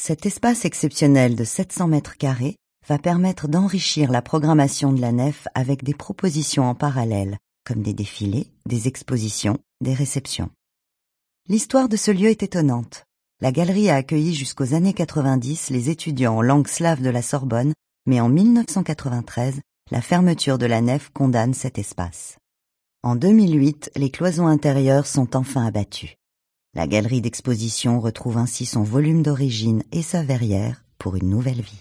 Cet espace exceptionnel de 700 mètres carrés va permettre d'enrichir la programmation de la nef avec des propositions en parallèle, comme des défilés, des expositions, des réceptions. L'histoire de ce lieu est étonnante. La galerie a accueilli jusqu'aux années 90 les étudiants en langue slave de la Sorbonne, mais en 1993, la fermeture de la nef condamne cet espace. En 2008, les cloisons intérieures sont enfin abattues. La galerie d'exposition retrouve ainsi son volume d'origine et sa verrière pour une nouvelle vie.